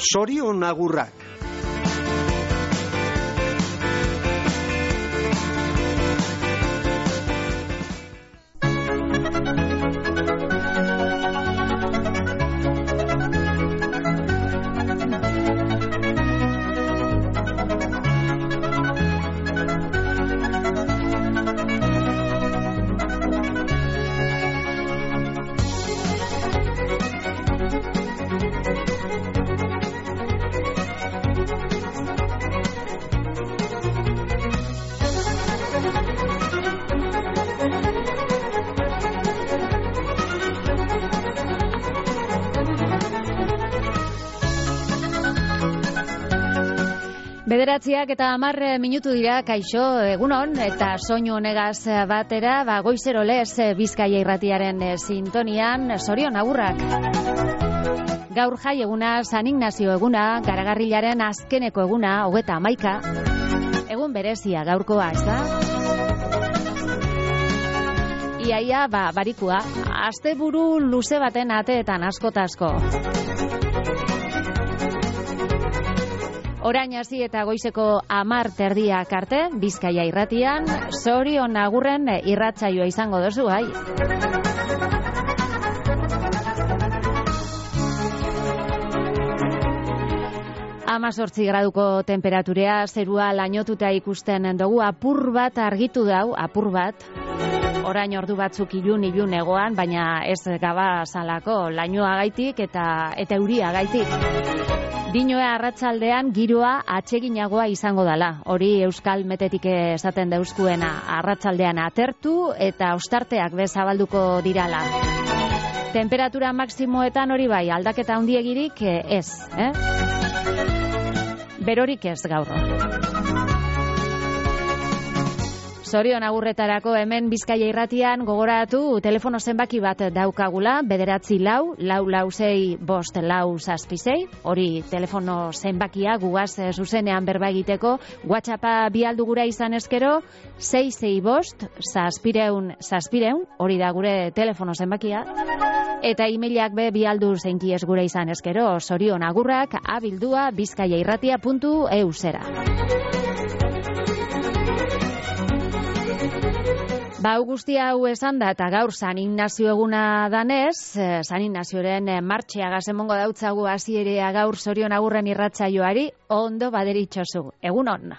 Zorion agurrak. Bederatziak eta 10 minutu dira, kaixo, egunon, eta soinu honegaz batera, goizero lez Bizkaia irratiaren sintonian, zorion agurrak. Gaur jai eguna, San Ignazio eguna, Garagarrilaren azkeneko eguna, 31. Egun berezia gaurkoa, ez da? Iaia, barikua, asteburu luze baten ateetan asko. Orain hasi eta goizeko 10:00 arte, Bizkaia irratian, zorion agurren irratsaioa izango duzu, bai. Amazortzi graduko temperaturea, zerua lainotuta ikusten dugu, apur bat argitu dau, apur bat. Orain ordu batzuk ilun egoan, baina ez gaba salako, lainoa gaitik eta euria gaitik. Dinoa arratsaldean giroa atseginagoa izango dala. Hori Euskal Metetik esaten deuskuena, arratsaldean atertu eta ostarteak bezabalduko dirala. Temperatura maksimoetan hori bai, aldaketa handiegirik ez, Berorik ez gaur. Zorion agurretarako hemen Bizkaia irratian gogoratu telefono zenbaki bat daukagula, 944665466, hori telefono zenbakia gugaz zuzenean berba egiteko, WhatsAppa bialdu gura izan eskero, 665-700, hori da gure telefono zenbakia, eta emailak bialdu zeinkiez gura izan eskero, zorion agurrak abildua bizkaiairratia.eu zera. Guztia hau esan da, eta gaur San Ignazio eguna danez, San Ignazioren martxeagaz emongo dautzagu hasierea gaur zorion agurren irratsaioari, ondo baderitxozu. Egunon!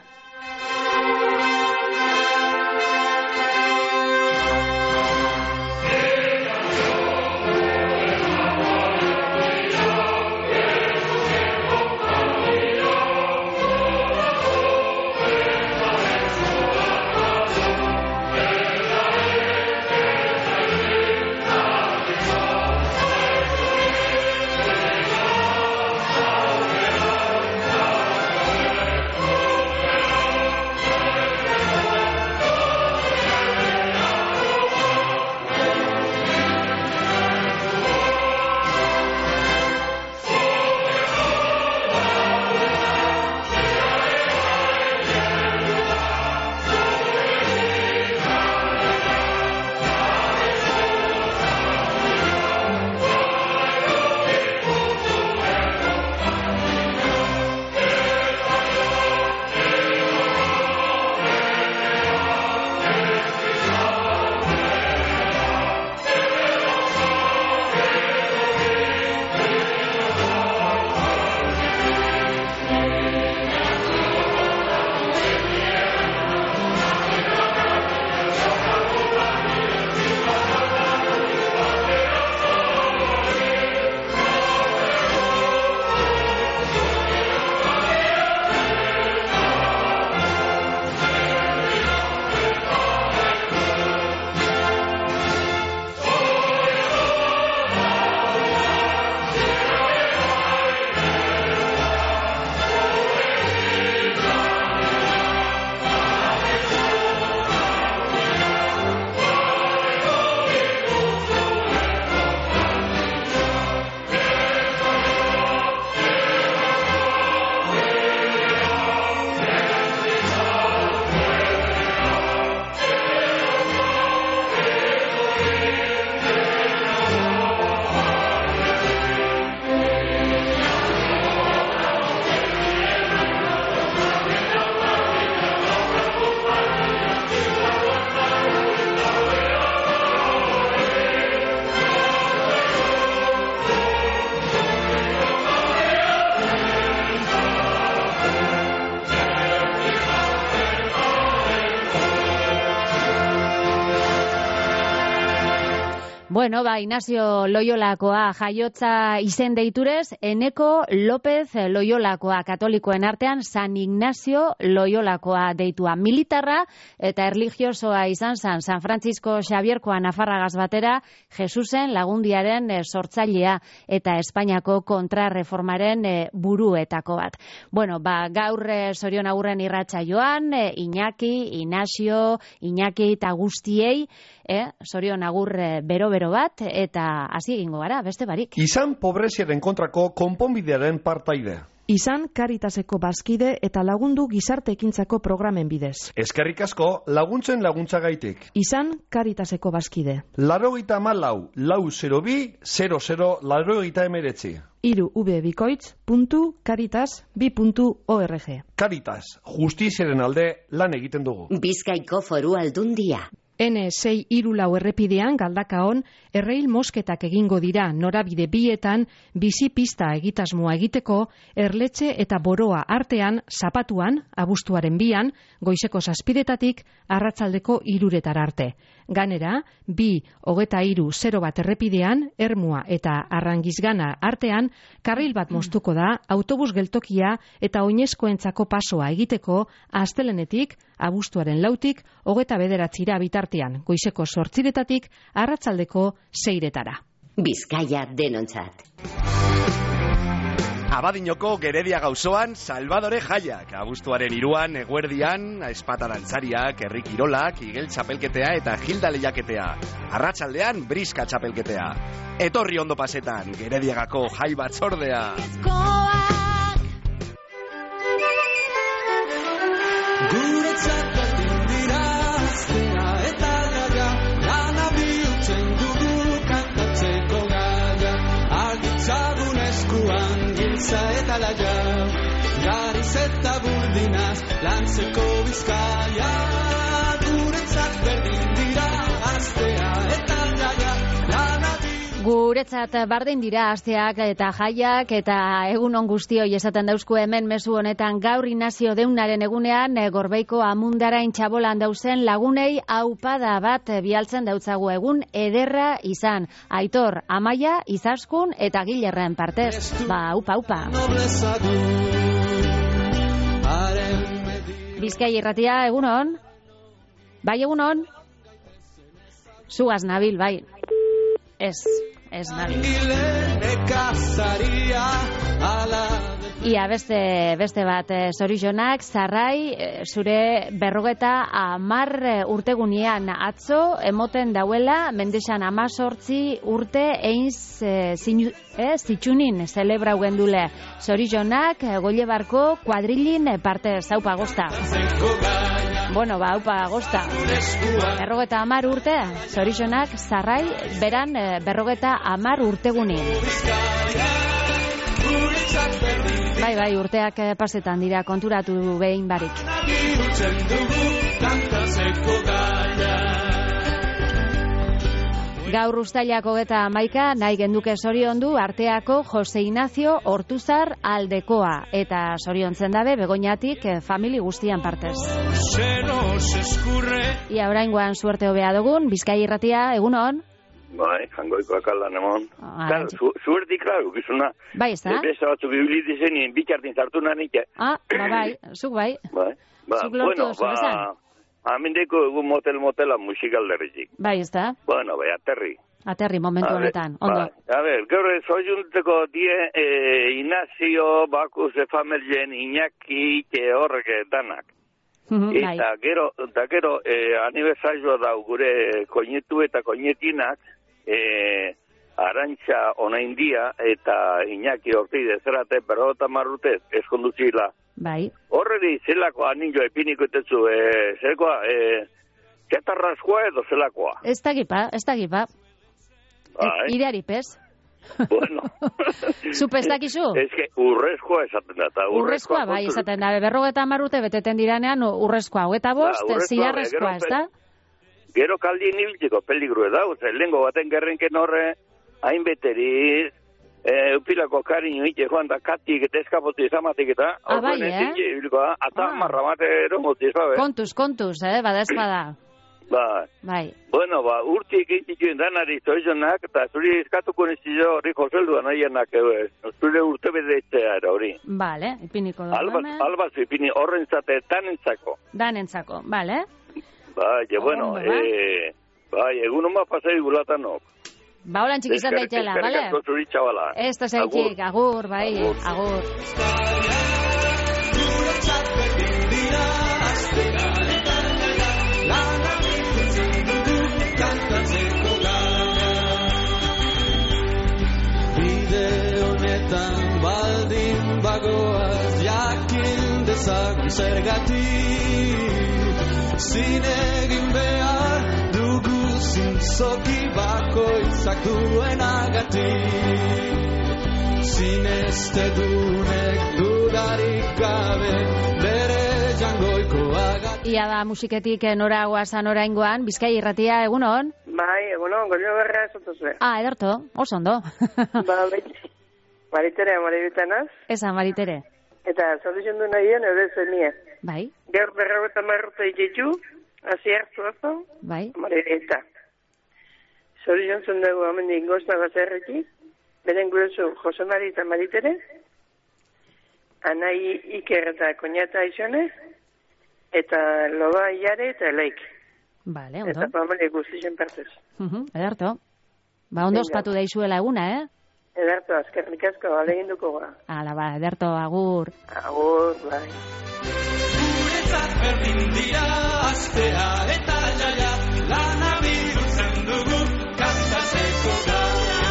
Bueno, Ignacio Loyolakoa jaiotza izen deiturez, Eneko López Loyolakoa, katolikoen artean San Ignacio Loyolakoa deitua. Militarra eta erlijiosoa izan zen San Francisco Xabierkoa Nafarragaz batera, Jesusen lagundiaren sortzailea eta Espainiako kontrarreformaren buruetako bat. Bueno, gaur Sorion Agurren irratsaioan, Iñaki, Ignacio, Iñaki eta guztiei, Sorion Agur bero bat, eta hasi egingo gara, beste barik. Izan pobreziaren kontrako konponbidearen partaide. Izan Caritaseko bazkide eta lagundu gizarte ekintzako programen bidez. Eskerrik asko laguntzen laguntzagaitik. Izan Caritaseko bazkide. 94-lau-000-00-89. irubikoitz.caritas2.org. Caritas, justiziaren alde lan egiten dugu. Bizkaiko Foru Aldundia. N634 errepidean Galdakaon erreil mosketak egingo dira norabide bietan bizi pista egitasmoa egiteko Erletxe eta Boroa artean zapatuan abuztuaren 2an goizeko 7:00 arratsaldeko 3:00 arte. Ganera 2:23:01 errepidean Ermua eta Arrangizgana artean karril bat moztuko da autobus geltokia eta oinezkoentzako pasoa egiteko astelenetik abuztuaren 4:00 29 bitartean goizeko 8:00 arratsaldeko 6:00. Bizkaia denontzat. Abadiñoko Gerediaga auzoan Salvadore jaiak. Abuztuaren 3an eguerdian espata dantzariak, herri kirolak, igel txapelketea eta gilda lehiaketea. Arratsaldean briska txapelketea. Etorri ondo pasetan Gerediagako jai batzordea. Guretzat berdin dira aztea eta gaia, lana bihurtzen dugu kantatzeko gaia. Agitzagun eskuan giltza eta laia, gariz eta burdinaz lantzeko Bizkaia. Guretzat berdin dira aztea eta gaia, lana Guretzat bardin dira asteak eta jaiak eta egunon guztioi esaten dauzku hemen mezu honetan gaur Ignacio Deunaren egunean Gorbeiko Amundarain Txabolan dauzen lagunei aupada bat bialtzen dautzagu egun ederra izan. Aitor, Amaia, Izaskun eta Gilerren partez. Aupa. Bizkai irratia, egunon? Bai, egunon? Zugaz nabil, bai. Ez nabil. Ia beste bat, zorionak, Zarrai, zure 50 urtegunean atzo, emoten dauela, mendesan 18 urte einz zitsunin zelebra gendule. Zorionak, Goilebarko kuadrilin parte zaupa gosta. Bueno, aupa gosta. 50 urte, zorionak, Zarrai, beran 50 urtegunean. Bai, urteak pasetan dira, konturatu behin barik. Gaur Uztailak 31 nahi genduke zoriondu arteako Jose Ignacio Ortuzar Aldekoa eta zoriontzen dabe Begoñatik famili guztian partez. Ia oraingoan suerte hobea dugun, Bizkai irratia, egunon? Bai, jangoikoak aldan emon. Zuertik, klaro, gizuna. Bai, ez da? Beste batzu bibili dizenien, bitxartin zartu nanik. Bai, zuk bai. Zuk lortu oso, bezan? Amindeko egun motela musikalderritik. Bai, ez da? Bueno, bai, aterri. Aterri momentu honetan, ondo. A ver, gaur zoiunteko die Ignacio, Bakus, Famelien, Iñaki, horrek danak. Eta gero anibersarioa da gure koinetu eta koinetinak, Arantxa Onaindia eta Iñaki Ortide zerate 50 urtez eskonduzila. Bai. Horreri zelako anillo epiniko etetzu, zelakoa, ketarraskoa edo zelakoa? Ez dakipa. Ideari pez. Bueno. Zupe ez dakizu? Ez que urrezkoa esaten da. Urrezkoa bai esaten da. 50 urte beteten diranean urrezkoa. 25, zilarrezkoa, ez da? Gero kaldien ibiltzeko peligro da. Lehengo baten gerrenken horre, hainbeteri, upilako kariño ite joan da katik eta eskapotu izamatik eta. Bai, Ata marra bate eromotu izabe. Kontuz, bada ez bada. Bai. Bueno, urtik egituen danari zoizonak, eta zuri eskatuko nizio hori joselduan aienak, zure urte bedetzea hori. Vale, ipiniko dugu hemen. Albazu ipini horren zate danentzako. Danentzako, vale. Bai, bueno, egun oma pasai gulatanok. Ba, holan txikizan daitela, vale? Eskerrik asko zuri txabala. Esto zaitxik, agur, bai, agur. Bide honetan baldin bagoaz jakin dezagun zergatik zine egin behar dugu zintzoki bakoitzak duenagatik zinezte dunek dudarik gabe bere jangoikoagatik. Ia da musiketik nora guazan oraingoan, Bizkai Irratia, egunon? Bai, egunon, Golio Berra esotuzue. Ederto, oso ondo. Maritere, Maribitanaz. Eza, Maritere. Eta zaldizun du nahien, edo zenie. Bai. Gaur berrauta marruta ititu, hazi hartu azo. Bai. Maribita. Zaldizun zuen dugu amendik gozna gazerreki, beren gurezu Jose Mari eta Maritere, Anai Iker eta Koñata Izone, eta Loba Iare eta Eleik. Vale, ondo. Eta familia guztien partez. Ederto. Ba, ondo ospatu daizuela eguna, Ederto, azkerrik asko, alegin duko ga. Hala, ba, ederto, agur. Agur, bai. Guretzat berdin dira, astea eta jaia, lana bihurtzen dugu, kantatzeko gaia.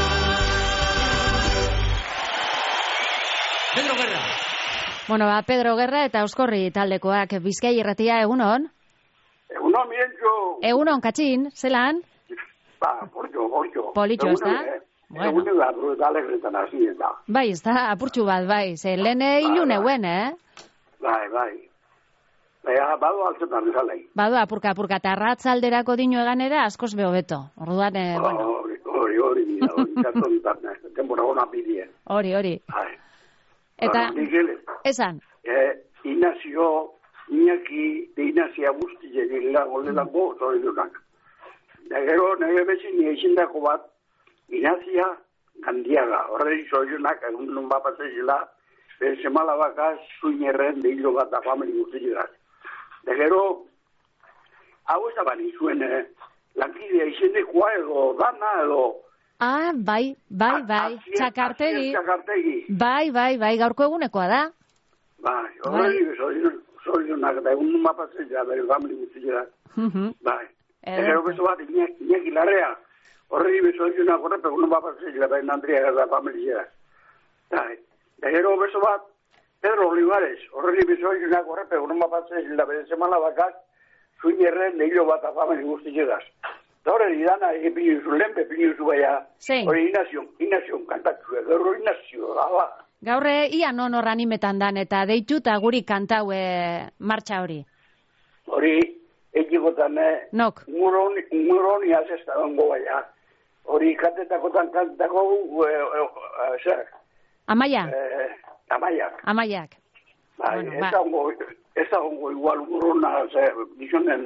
Pedro Guerra. Bueno, ba, Pedro Guerra eta Euskorri taldekoak Bizkai Irratia, egunon? Egunon, mirentxo. Egunon, katxin, zelan? Ba, politxo. Politxo, ez da? Bueno. Egun da alegretan hasi eta. Bai, ez da, apurtxu bat, bai. Ze lehene ilun eguen, Bai. Baina, badu altzetan izalei. Badu, apurka, eta arratzalderako dino eganera askoz behobeto. Orduan, bueno. Hori, tempora hona pidien. Hori. Eta, esan? Inazio, Iñaki, de Inazia guzti jenila goldelako, zori dunak. Da gero, nire bezin, nire izindako bat, Inazia Gandiaga, horreri zoizunak, egun nun bapazezela, semala bakaz, zuinerren, behilo bat da famili guztiak. Da gero, hau ez aban izuen, lankidea izendekoa edo, dana edo... Bai, txakartegi. Bai, gaurko egunekoa da. Bai, horreri zoizunak, eta egun nun bapazezela, bere famili guztiak. Bai, da gero bezo bat, Iñaki Larrea, horreri beso eguna gorrepe, uno bapazela, bain Andrea gara familia. Da gero beso bat, Pedro Olivares, horreri beso eguna gorrepe, uno bapazela, bain semana bakaz, zuinerren, nehilo bat afameli guztiegaz. Da horreri dana, pinuzu, lempe pinuzu baia, hori Inazion kantatzu, gero Inazio, gaba. Gaurre, ia non horran imetan dan, eta deitu eta guri kantau martxa hori. Hori, egikotan, Nok? Muroni azesta dongo baia. Hori kantetakotan kantako, zer? Amaia? Amaiak. Ez da hongo igual urruna, bizonen,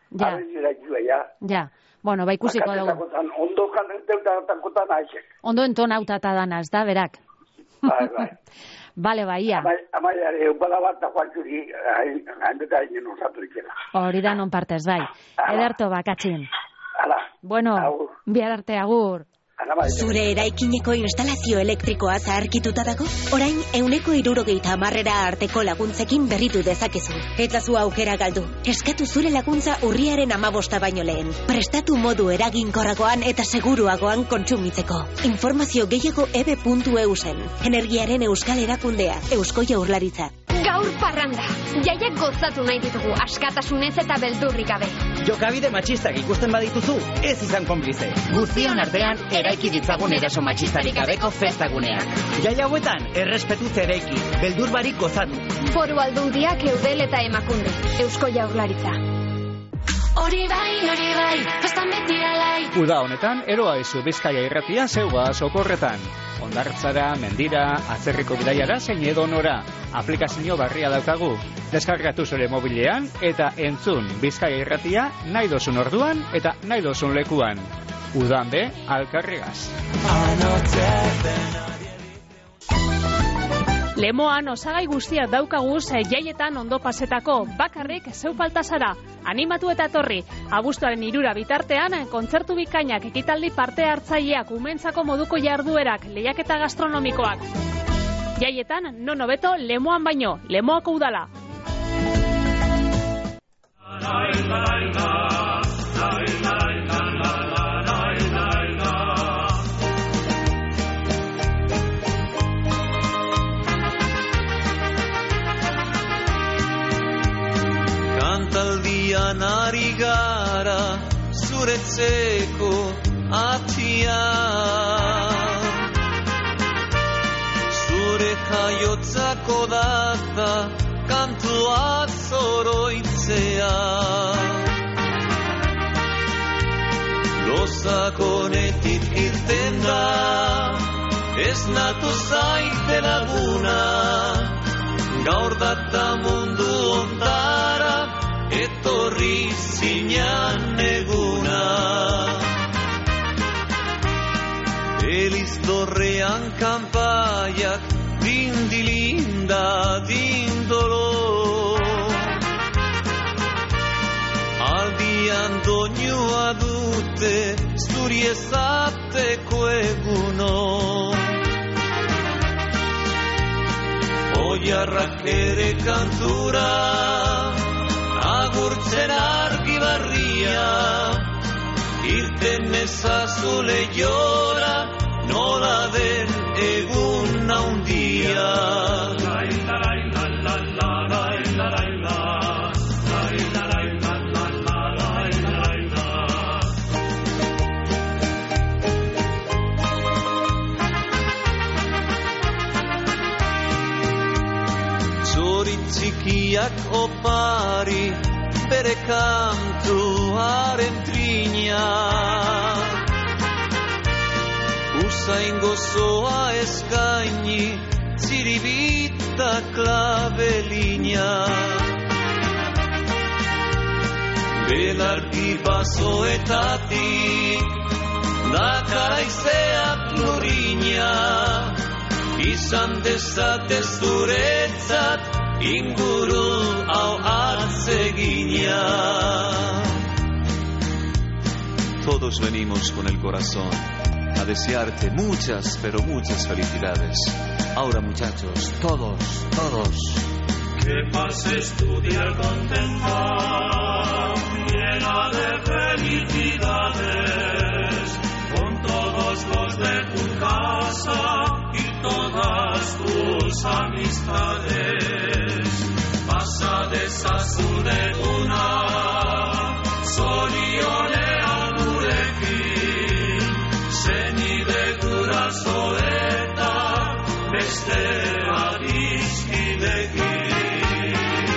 Ja. Bueno, ba ikusiko dugu. Ondo kantetakotan aizek. Ondo entonautata dana, ez da, berak? Bai. Bale, baia. Amaiare, bada bat da joan hainbeta inen osatu ikela. Hori da non partez, bai. Ederto bakatxin. Hala. Bueno, bihar arte agur. Zure eraikineko instalazio elektrikoa zaharkituta dago? Orain, 160 arteko laguntzekin berritu dezakezu. Eta zu aukera galdu. Eskatu zure laguntza urriaren 15 baino lehen. Prestatu modu eraginkorragoan eta seguruagoan kontsumitzeko. Informazio gehiago ebe.eusen. Energiaren euskal erakundea. Eusko Jaurlaritza. Gaur parranda. Jaiak gozatu nahi ditugu, askatasunez eta beldurrik gabe. Jokabide matxistak ikusten badituzu, ez izan konplize. Guztion artean, eraiki ditzagun eraso matxistarik gabeko festaguneak. Jai hauetan, errespetuz eraiki, beldur barik gozatu. Foru Aldundiak, Eudel eta Emakunde. Eusko Jaurlaritza. Hori bai, festan beti alai. Uda honetan, eroa izu Bizkaia Irratia zeuga sokorretan. hondartzara, mendira, atzerriko bidaiara zein edonora. Aplikazio barria daukagu. Deskargatu zure mobilean eta entzun Bizkaia Irratia nahi dozun orduan eta nahi dozun lekuan. Udan be, alkarregaz. Lemoan osagai guztiak daukaguz jaietan ondo pasetako, bakarrik zeu falta zara. Animatu eta etorri. Abuztuaren 3 bitartean, kontzertu bikainak, ekitaldi parte hartzaileak, umentzako moduko jarduerak, lehiaketa gastronomikoak. Jaietan, non hobeto, Lemoan baino, Lemoako udala. Kantaldian ari gara zuretzeko atia, zure jaiotzako data kantua zoroitzea. Lozakonetik irten da, ez natu zaite laguna, gaur data mundu ondara, etorri zinan eguna. Elizdorrean kanpaiak, dindilinda, dindolo. Aldian doinua dute, zuri ezateko eguno. Oiarrak ere kantura, agurtzen argi barria, irten ezazu lehiora, nola den egun haundia. Txikiak opari, bere kantuaren trina. Usain gozoa eskaini, ziribita klabelina. Belardi basoetatik, dakaraizeak lurina. Izan dezatez zuretzat, inguru hau atzegina. Todos venimos con el corazón a desearte muchas, pero muchas felicidades. Ahora, muchachos, todos. Que pases tu día contenta, llena de felicidades, con todos los de tu casa y todas tus amistades. Pasa desazuneguna, zorionean gurekin, zenide guraso eta beste adiskidekin.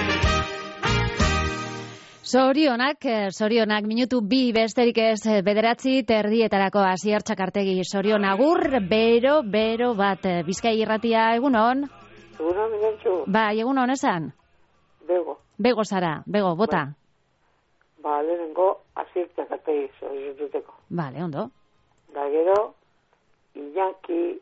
Zorionak, minutu 2 besterik ez, 9:30 Asier Txakartegi. Zorion agur, bero bat, Bizkaia Irratia, egunon? Egunon, Migueltxu. Bai, egunon esan? Bego zara, bota. Lehenengo Asier Txakartegi, zoriontuteko. Bale, ondo. Da gero, Iñaki,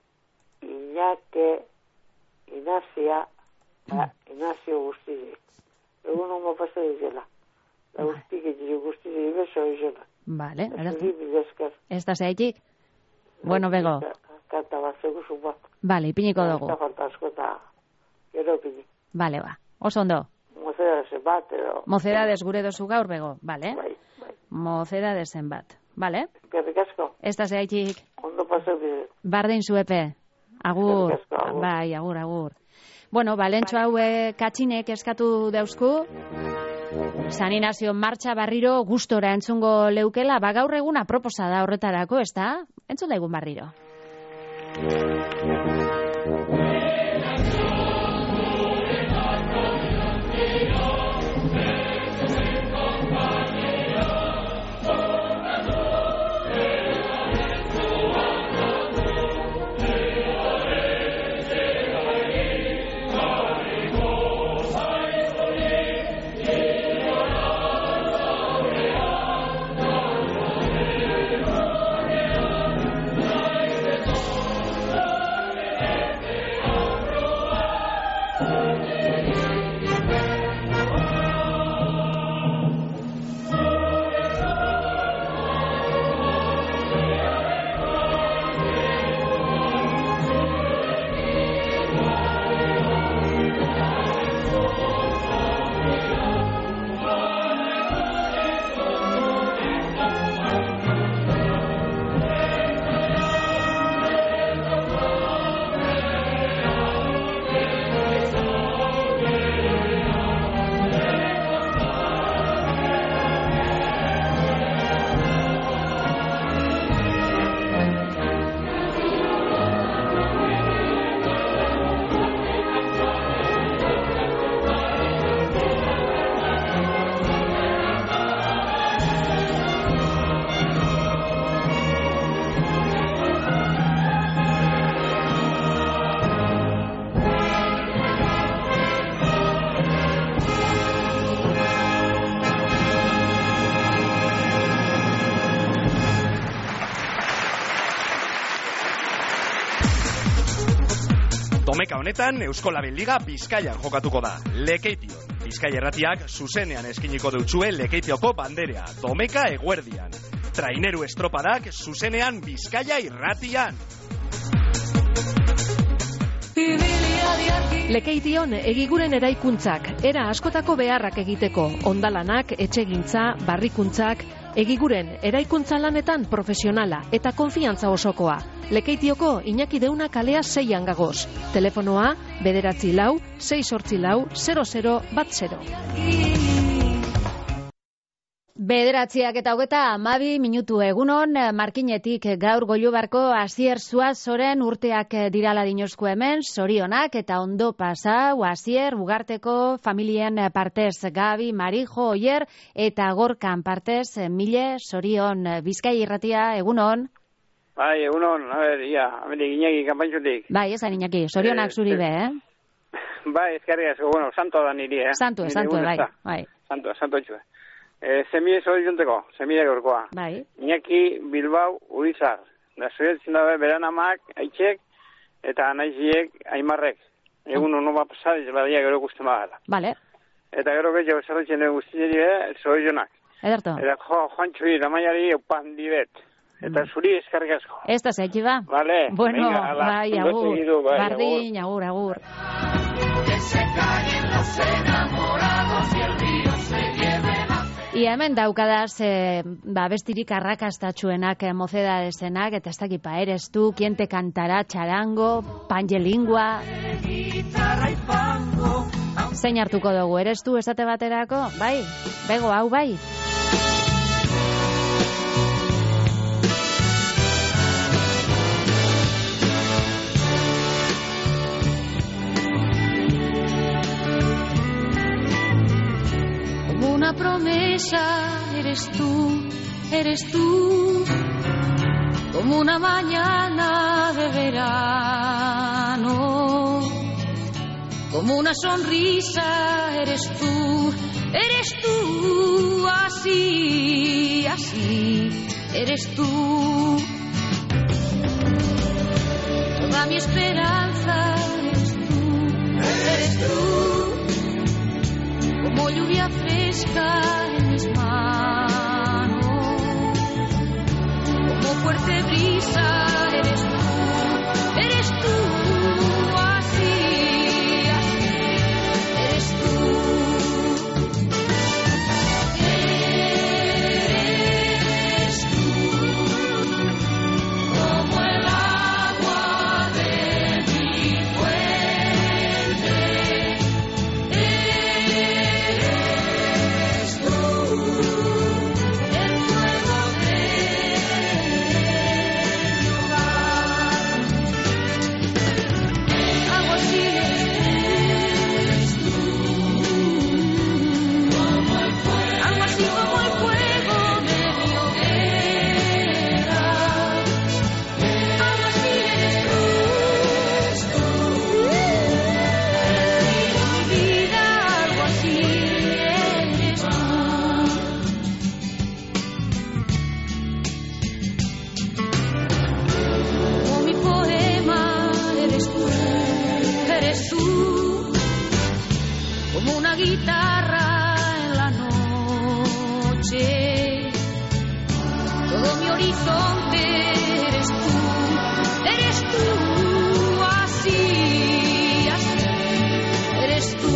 Inazia, Inazio guztizik. Egunon mopazte dizela. La guztizik beso izela. Bale, ez da zeitik? Bueno, bego. Kanta bat zeguzu bat. Bale, ipiniko dugu. Eta falta asko eta gero ipini. Bale, ba. Oso ondo. Mozedadesen bat, edo... Mozedades gure dozu gaur, bego, bale? Bai. Mozedadesen bat, bale? Eskerrik asko. Ez da zeitik? Ondo paseu bide. Bardein zuepe. Agur. Eskerrik asko, agur. Bai, agur. Bueno, balentxo hau katxinek eskatu dauzku. San Inazio martxa barriro gustora entzungo leukela, gaur egun aproposa da horretarako, ez da? Entzun daigun barriro. Domeka honetan, Eusko Label Liga Bizkaian jokatuko da. Lekeition. Bizkaia Irratiak zuzenean eskiniko deutxue Lekeitioko banderea. Domeka eguerdian. Traineru estropadak zuzenean Bizkaia Irratian. Lekeition egiguren eraikuntzak, era askotako beharrak egiteko, ondalanak, etxegintza, barrikuntzak, egiguren eraikuntza lanetan profesionala eta konfiantza osokoa. Lekeitioko Iñaki Deuna kalea 6an gagoz. Telefonoa 944-684-0010. 9:12 minutu egunon, Markinetik gaur Goilubarko Asier Zuazoren urteak dirala dinozko hemen, sorionak eta ondo pasau, Asier, Ugarteko familien partez, Gabi, Marijo, Oier eta Gorkan partez, Mile, sorion, Bizkaia Irratia, egunon. Bai, egunon, amendik Iñaki kanpaintzutik. Bai, esan Iñaki, sorionak zuri be, Bai, ezkerri asko, santo da niri, Santo, bai. Santo etxue. Zemide zorionteko, zemide gaurkoa. Bai. Iñaki Bilbao Urizar. Da zoriotzen dabe beran amak, aitzek, eta anaiziek, aimarrek. Egun ono bat pasadiz, badia gero guzti magala. Vale. Eta gero getxo zerretzen dugu guztineri zorionak. Ederto. Eta Juan Txuri, damaiari eupan dibet. Eta zuri eskarrik asko. Ez da zaitxi ba? Vale. Bueno, venga, bai, agur. Bardin, agur. Que se callen los enamorados y el río se lleve la... Ia hemen daukadaz, bestirik arrakastatxuenak, mocedadesenak, eta ez dakipa, eres tu, quien te cantará, charango, pangelingua. Zein hartuko dugu, eres tu, esate baterako? Bai, bego, hau bai. Una promesa, eres tú, como una mañana de verano, como una sonrisa, eres tú, así, eres tú, toda mi esperanza, eres tú. Como lluvia fresca en mis manos, como fuerte brisa, eres tú, así, eres tú. Eres tú, como el agua de mi fuente. Como una guitarra en la noche, todo mi horizonte eres tú, así, eres tú.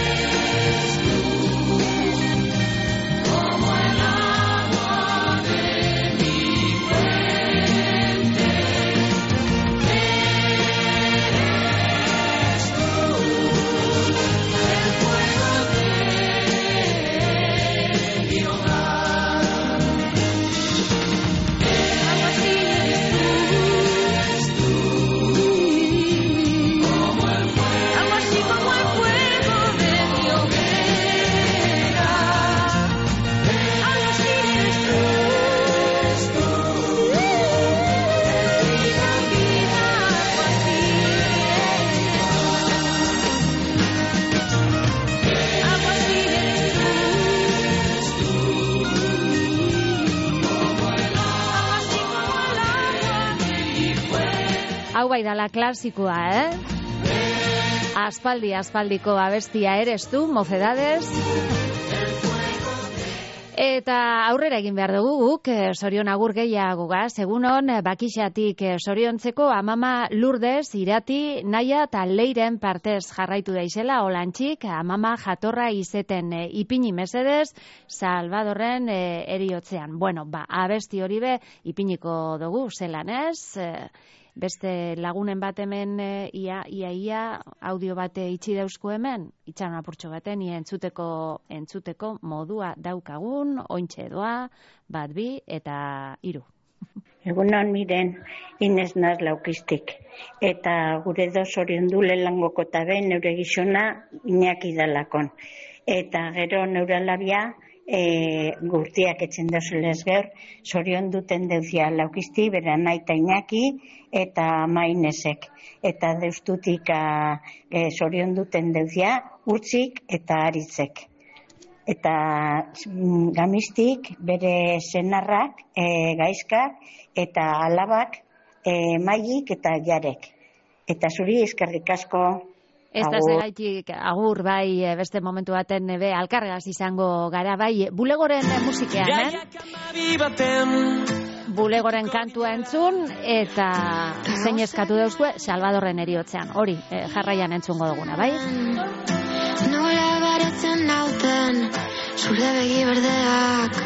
Como el agua de bai dala klasikoa, Aspaldiko abestia eres tu, Mocedades. Eta aurrera egin behar dugu guk, sorion agur gehiagugaz, egunon, bakixatik soriontzeko amama Lourdes, Irati, Naia eta Leiren partez jarraitu daizela, holantxik, amama jatorra izeten ipini mesedez, Salvadorren eriotzean. Bueno, abesti hori be, ipiniko dugu, zelan ez? Beste lagunen bat hemen ia audio bate itxi dauzko hemen, itxan apurtxo baten, ia entzuteko modua daukagun, ointxe doa, 1, 2 eta 3. Egunon miren, Inez naz laukistik. Eta gure sorion langoko eta behin neure gizona Iñaki dalakon. Eta gero neure labia, gurtiak etzen dozulez gaur, sorion duten deuzia laukisti, bera naita Iñaki, eta mainezek. Eta deustutik sorion duten deuzia, urtzik eta aritzek. Eta gamistik, bere senarrak, gaizkak, eta alabak, mailik eta jarek. Eta zuri eskerrik asko. Ez da zegaitik agur bai beste momentu baten be alkarregaz izango gara bai bulegoren musikean, bulegoren kantua entzun eta zein eskatu dauzue Salvadorren eriotzean, hori jarraian entzungo duguna, bai? Nola baretzen nauten zure begi berdeak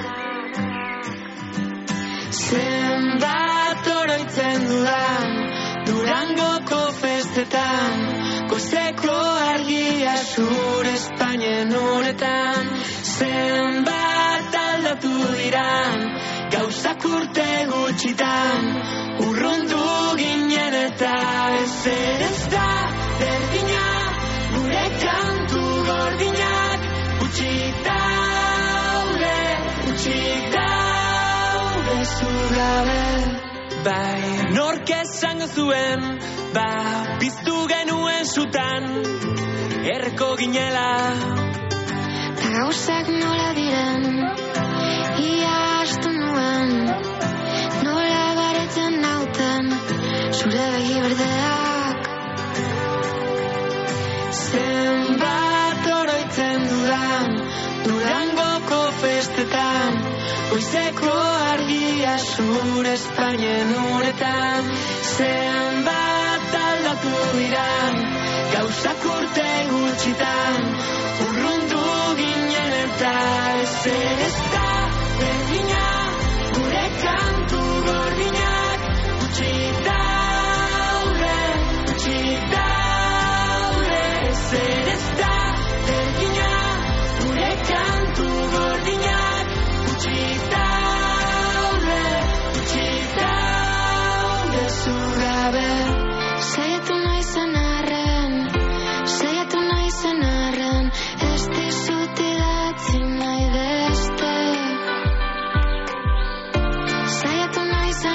zenbat oroitzen dudan Durangoko festetan goizeko argia zure Espainien uretan zenbat aldatu diran gauzak urte gutxitan urrundu ginen eta ez da berdina gure kantu gordinak utxik daude zugabe bai, nork esango zuen, piztu genuen sutan, erreko ginela. Ta gauzak nola diren, ia astu nuen, nola baretzen nauten, zure begi berdeak. Zenbat oroitzen dudan, Durangoko festetan, goizeko argia zure Espainien uretan zenbat aldatu diran gauzak urte gutxitan urrundu ginen eta ez da berdina gure kantu gordinak utxik daude ez da berdina gure kantu gordinak utxik zugabe saiatu naizen arren ez dizut idatzi nahi beste saiatu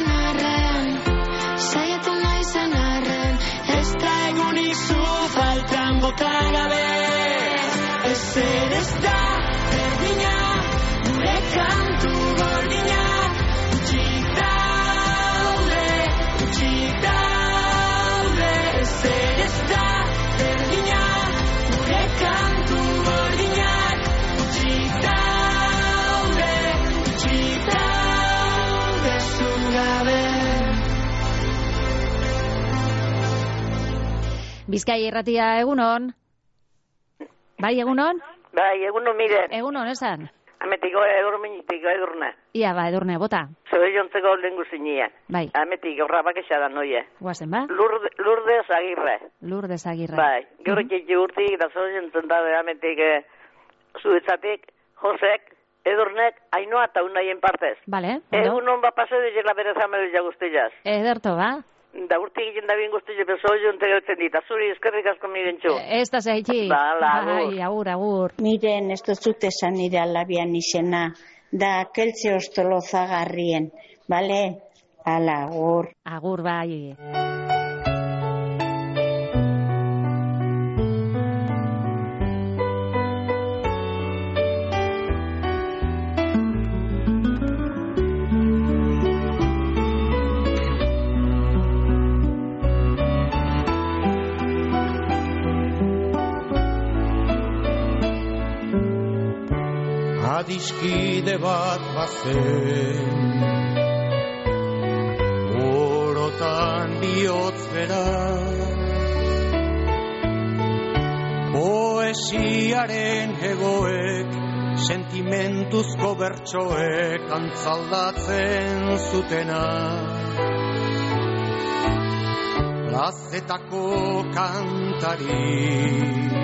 naizen arren ez da egunik zu faltan bota gabe ez da berdina gure kantu gordinak utxik daude ez da berdina gure kantu gordinak utxik daude zugabe. Bizkai irratia egunon? Bai, egunon? Bai, egunon miren. Egunon, esan? Ametiko edurne. Ia, edurne, bota. Zore jontzeko lengu zinia. Bai. Ametik aurra bakesa da noie. Guazen, ba? Lourdes Agirre. Lourdes Agirre. Bai, gaur ekiki urtik, da zore jontzen da ametik zuetzatik, Josek, edurnek, Ainoa eta unaien partez. Bale. Egunon pase dizela bere zamelu jaguztillaz. Ederto, ba? Da urtik egin da bien guztile, beso jonte geltzen dit. Azuri eskerrik asko mirentxu. Ez da zaitxik. Bai, agur. Miren, ez dut esan nire alabian izena, da keltze ostolozagarrien, bale? Ala, agur. Agur, bai. adiskide bat bazen. Orotan bihotz bera, poesiaren egoek, sentimentuzko bertsoek antzaldatzen zutena. Plazetako kantari,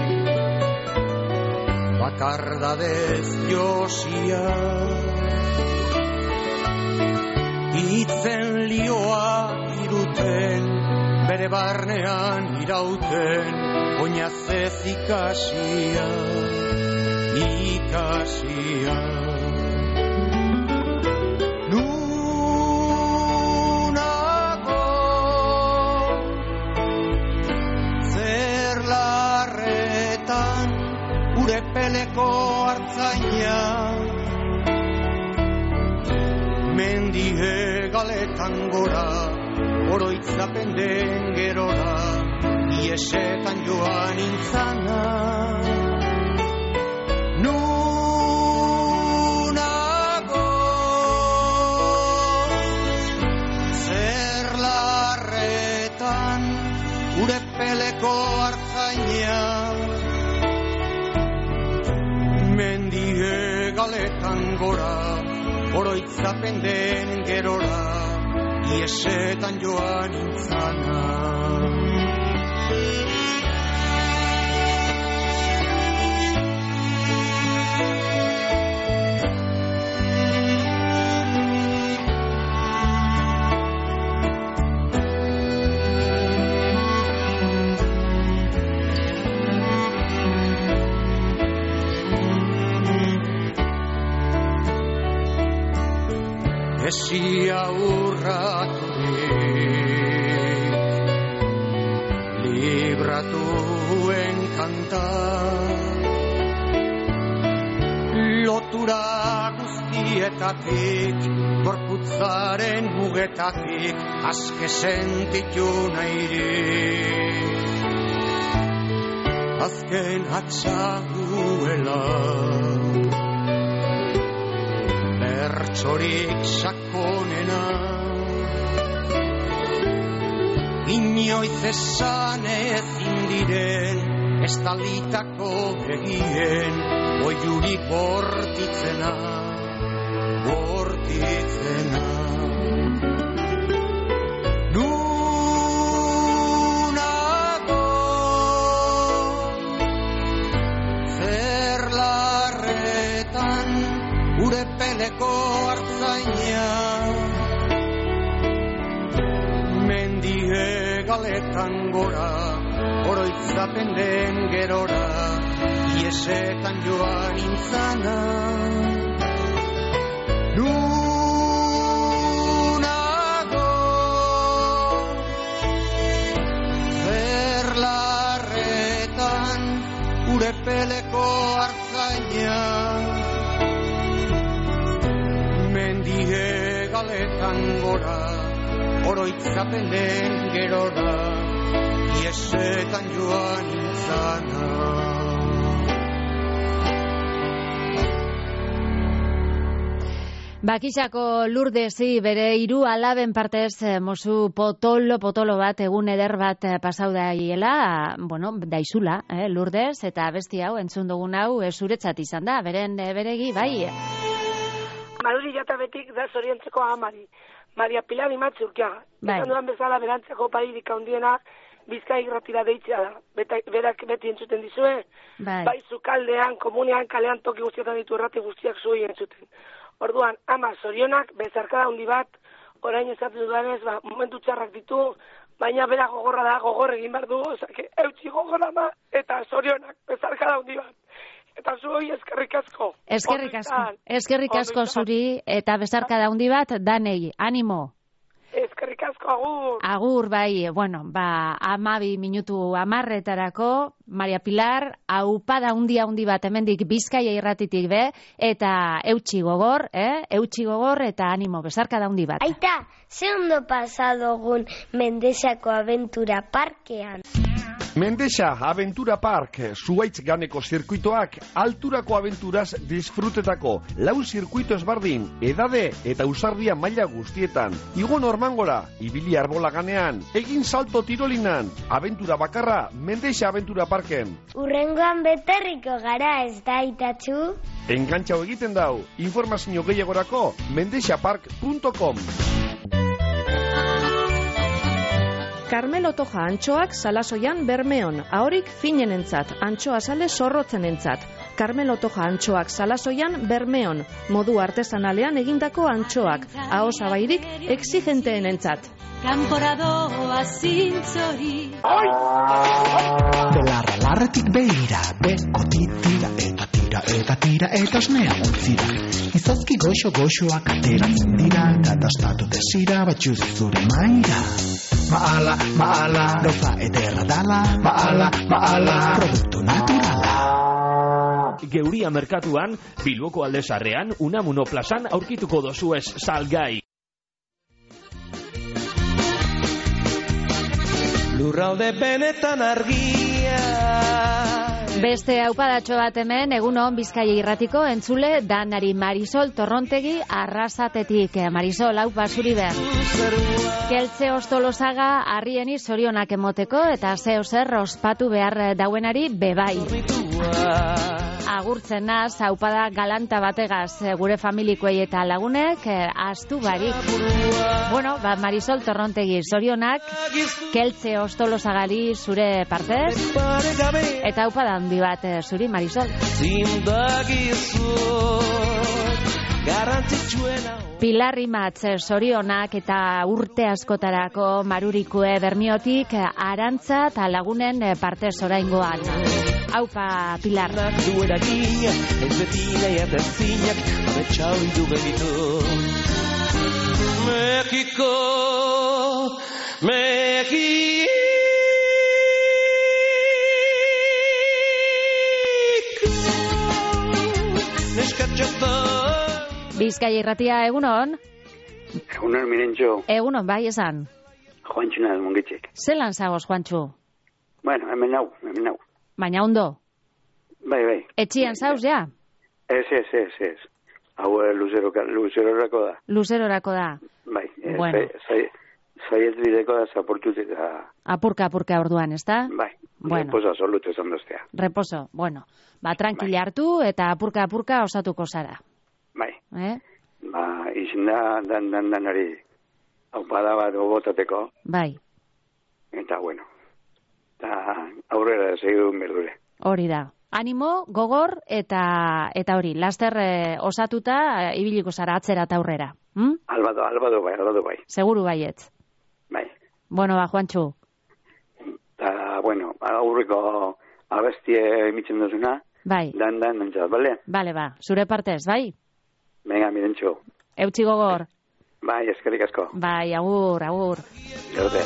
bakardadez josia, itzen lioa iruten, bere barnean irauten, oinazez ikasia. Nunago zer larretan gure peleko hartzaina, mendie galetan gora, oroitzapen den gerora, iesetan joan intzana. Nunago zer larretan gure peleko hartzaina, mendie galetan gora, oroitzapen den gerora, iesetan joan intzana. Esia urraturik, libratuen kanta, lotura guztietatik, gorputzaren mugetatik, aske sentitu nahirik. Azken atxaguela, bertsorik sakonena, inoiz esan ezin diren, estalitako begien, oiurik bortitzena. Nunago zer larretan gure peleko hartzaina, mendie galetan gora, oroitzapen den gerora, iesetan joan intzana. Nunago zer larretan gure peleko hartzaina, mendie galetan gora, oroitzapen den gerora, iesetan joan intzana. Bakixako Lurdesi bere 3 alaben partez mozu potolo bat, egun eder bat pasau daiela, daizula, Lurdes, eta besti hau, entzun dugun hau, zuretzat izan da, beregi, bai. Maduri jatabetik da zoriontzeko amari. Maria Pilar Imatzurkia. Bai. Esan duan bezala berantzako pairik handiena Bizkai irratira deitzea da. Berak beti entzuten dizue. Bai zukaldean, komunean, kalean toki guztietan ditu errati guztiak zuei entzuten. Orduan, ama zorionak, bezarkada handi bat, orain esaten dudanez, momentu txarrak ditu, baina bera gogorra da, gogor egin behar du, eutxi gogorra ma, eta zorionak, bezarkada handi bat. Eta zuei eskerrik asko. Eskerrik asko zuri, eta bezarkada handi bat, danei, animo. Eskerrik asko, agur. Agur, bai, 12 minutu 10etarako, Maria Pilar, aupada handi bat hemendik Bizkaia irratitik be, eta eutxi gogor eta animo, besarkada handi bat. Aita, ze ondo pasadogun Mendexako Aventura Parkean. Mendexa Aventura Park, zuaitz ganeko zirkuitoak, alturako aventuraz disfrutetako, lau zirkuito ezbardin, edade eta usardia maila guztietan. Igo normangora, ibili arbola ganean, egin salto tirolinan, aventura bakarra, Mendexa Aventura Parken. Urrengoan beterriko gara ez da, Aitatxu? Engantxau egiten dau, informazio gehiagorako, mendexapark.com. Carmelo Toja antxoak Salasoian Bermeon, ahorik finenentzat, antxoa sale zorrotzenentzat. Carmelo Toja antxoak Salasoian Bermeon, modu artesanalean egindako antxoak, ahosabairik exigenteenentzat. Kanporadoa zintzori. Belarra larretik behira, bekotitira eta tira eta osnea utzira. Izozki goxoak ateratzen dira, eta dastatu desira batxuz zure maira. Maala, gauza ederra dala, maala, produktu naturala. Geuria merkatuan, Bilboko Aldezarrean, Unamuno plazan aurkituko dozuez salgai. Lurralde benetan argia. Beste aupadatxo bat hemen, egunon Bizkaia irratiko entzule danari Marisol Torrontegi Arrasatetik. Marisol, aupa zuri behar. Keltze Ostolozaga arrieni zorionak emoteko eta zeo zer ospatu behar dauenari bebai. Agurtzen naz, aupada galanta bategaz gure familikoei eta lagunek astu barik. Bueno, Marisol Torrontegi zorionak, Keltze Ostolozagari zure partez, eta aupada handi bat zuri, Marisol. Pilar Imatz zorionak eta urte askotarako Marurikue Bermiotik Arantza eta lagunen partez oraingoan. Aupa, Pilar. Dueragina, ez betina jaterzinak, abetxau idu benitu. Mexiko, Bizkaia irratia, egunon? Egunon, Mirentxo. Egunon, bai, esan? Juantxu naz, mongitxek. Zelan zagoz, Juantxu? Bueno, hemen nau. Baina ondo? Bai. Etxian zauz, ja? Ez. Hau luzerorako da. Luzerorako da? Bai, bueno. Zaiet bideko da zaportutik da. Apurka orduan, ez da? Bai, bueno. Reposo absoluto esan doztea. Reposo, bueno. Tranquila hartu eta apurka osatuko zara. Bai. Izin da danari aupada bat gobotateko. Bai. Eta bueno. Eta aurrera segigun berdure. Hori da. Animo, gogor eta hori. Laster osatuta ibiliko zara atzera eta aurrera. Albado bai. Seguru baietz. Bai. Bueno, Juantxu. Eta, bueno, aurreko abestie emitzen duzuna. Bai. Dan, nantzat, bale? Bale, zure partez, bai? Venga, Mirentxo. Eutxi gogor. Bai, eskerrik asko. Bai, agur. Gerte.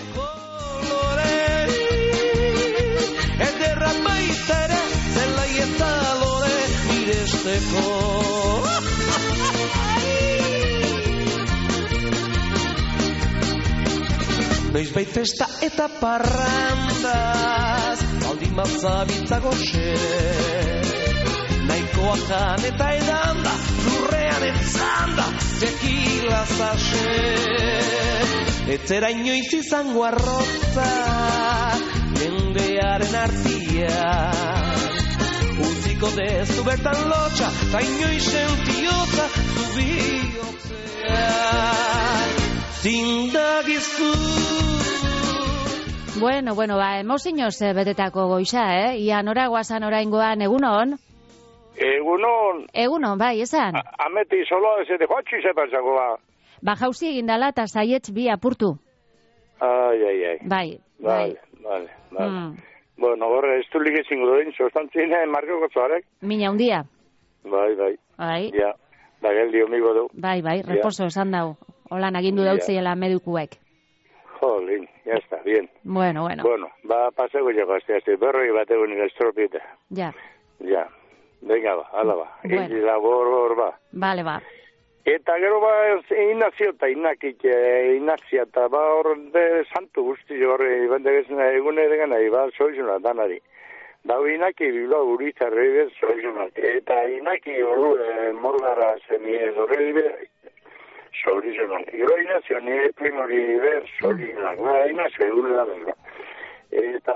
Ederra baitara, zelai eta lore iresteko. Noiz bait festa eta parrandaz, baldin mazabitzago nahikoa jan eta edanda, lurrean etzanda, tekila zase. Etzera inoiz izango arrotza, jendearen artia. Utziko dezu bertan lotxa, ta inoiz sentiotza, zubiotzea. Zindagizu. Bueno, emozinoz betetako goiza, Ia nora guazan oraingoan, egunon? Egunon, bai, esan? Ameti solo ez de Juantxu zepatzako ba. Jauzi egindala eta zaietz bi apurtu. Ai. Bai. Vale. Bueno, horre, ez du lige zinguruin, zostantzien marko gotzoarek. Mina hundia. Bai. Ja, da geldi omigo du. Bai, reposo esan dau. Holan agindu dautzeiela medikuek. Jolin, ya está, bien. Bueno. Bueno, pasego llego este berroi batego ni estropita. Ya. Ja, venga ba, ala ba. Bueno. Egin labor ba. Vale, ba. Eta gero ba, Inazio eta Inazia eta ba horre santu guzti horre, bandegezena egune degana, ba, soizuna danari. Da Inaki Bilbao Urizarri bez soizuna. Eta Inaki horre morgara zemie horre bez soizuna. Gero Inazio nire primori bez soizuna. Inazio egune da bez. Eta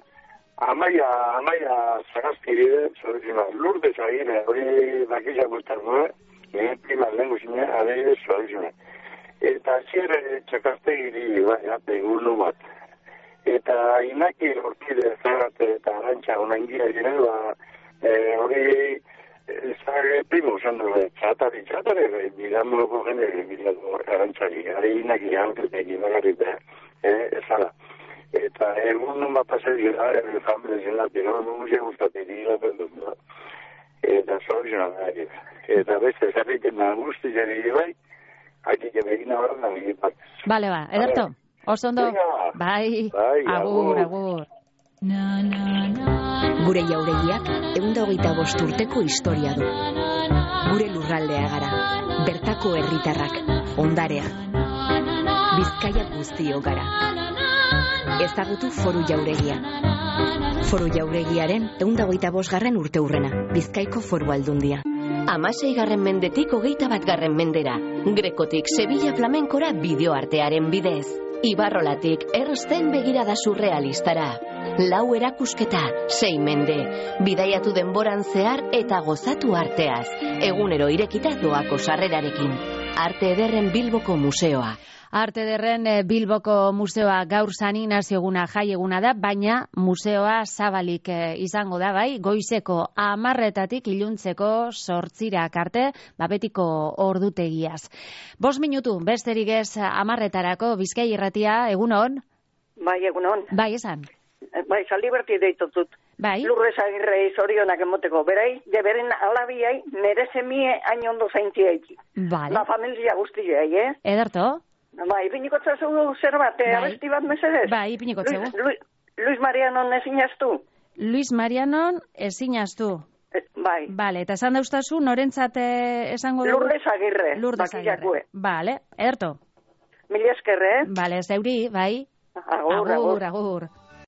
Amaia Sagazkiri bez soizuna. Lourdes Agire, hori bakizak guztako, prima lengu zine, adibidez soizuna. Eta ziere txakaztegiri, egunu bat. Eta Inaki Orkide Zagate eta Arantxa Onangia gire, hori primo usando txatare, bidamoko genere, bidamoko Arantxari, ari Inaki hautezegi bagarri behar, ezala. Eta egun bat pasari gara, familia zenati, musia guztatik dira, eta soizuna behar. Eta beste, zarriken guztiari bai, hakike begina horren da bat. Bale ba, ederto. Oso ondo, bai, agur. Gure jauregiak 125 urteko historia du. Gure lurraldea gara, bertako herritarrak, ondarea. Bizkaia guztio gara. Ezagutu Foru Jauregia. Foru Jauregiaren 125. urteurrena, Bizkaiko Foru Aldundia. 16. mendetik 21. mendera, Grekotik Sevilla flamenkora bideoartearen bidez. Ibarrolatik Ersten begirada surrealistara. 4 erakusketa, 6 mende. Bidaiatu denboran zehar eta gozatu arteaz. Egunero irekita doako sarrerarekin. Arte Ederren Bilboko Museoa. Arte Ederren Bilboko Museoa gaur San Inazio eguna jai eguna da, baina museoa zabalik izango da, bai, goizeko 10:00 iluntzeko 8:00 arte, betiko ordutegiaz. 5 minutu, besterik ez 10:00 Bizkai Irratia, egunon? Bai, egunon. Bai, esan. Bai, Zaldiberti deitotut. Bai. Lurrez Agirrei zorionak emoteko. Berai, deberen alabiai, nere semie hain ondo zaintziaiki. Vale. La familia guztiai, Ederto. Bai, ipiniko txazu zer bat, abesti bat mesedez? Bai, ipiniko txazu. Luis Marianon ezinaztu? Luis Marianon ezinaztu. Bai. Bale, eta esan dauztazu, norentzat esango dugu? Lourdes Agirre. Lourdes Agirre. Bale, ederto. Mil eskerre. Bale, zeuri, bai. Agur.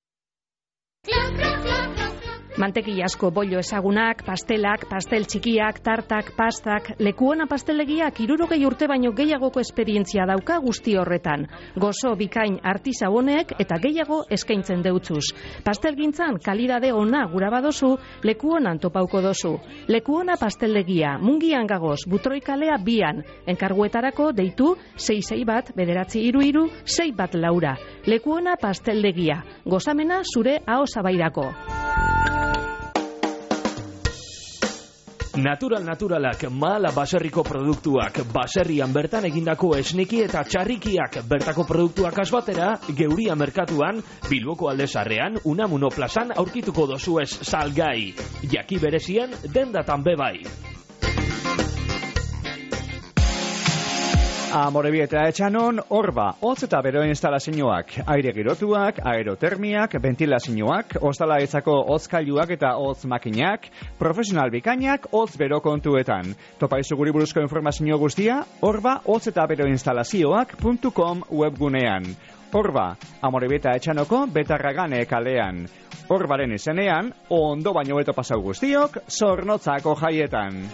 Mantekila asko bollo ezagunak, pastelak, pastel txikiak, tartak, pastak, Lekuona pastelegiak 60 urte baino gehiagoko esperientzia dauka guzti horretan. Gozo bikain artisau honek eta gehiago eskaintzen deutzuz. Pastelgintzan kalidade ona gura badozu, Lekuonan topauko dozu. Lekuona pastelegia, Mungian gagoz, Butroi kalea 2an. Enkarguetarako deitu 661-33-614. Lekuona pastelegia, gozamena zure ahosabairako. Naturalak, Mahala baserriko produktuak, baserrian bertan egindako esneki eta txarrikiak, bertako produktuak asbatera, Geuria merkatuan, Bilboko Aldezarrean, Unamuno plazan aurkituko dozuez salgai. Jaki berezien, dendatan bebai. Amorebi eta Etxanon, Orba, hotz eta bero instalazioak, aire girotuak, aerotermiak, ventilazioak, ostalaritzako hotzkailuak eta hotz makinak, profesional bikainak, hotz bero kontuetan. Topaizu guri buruzko informazio guztia, Orba, hotz eta bero instalazioak.com webgunean. Orba, Amorebi eta Etxanoko Betarragane kalean. Orbaren izenean, ondo baino beto pasau guztiok, Zornotzako jaietan.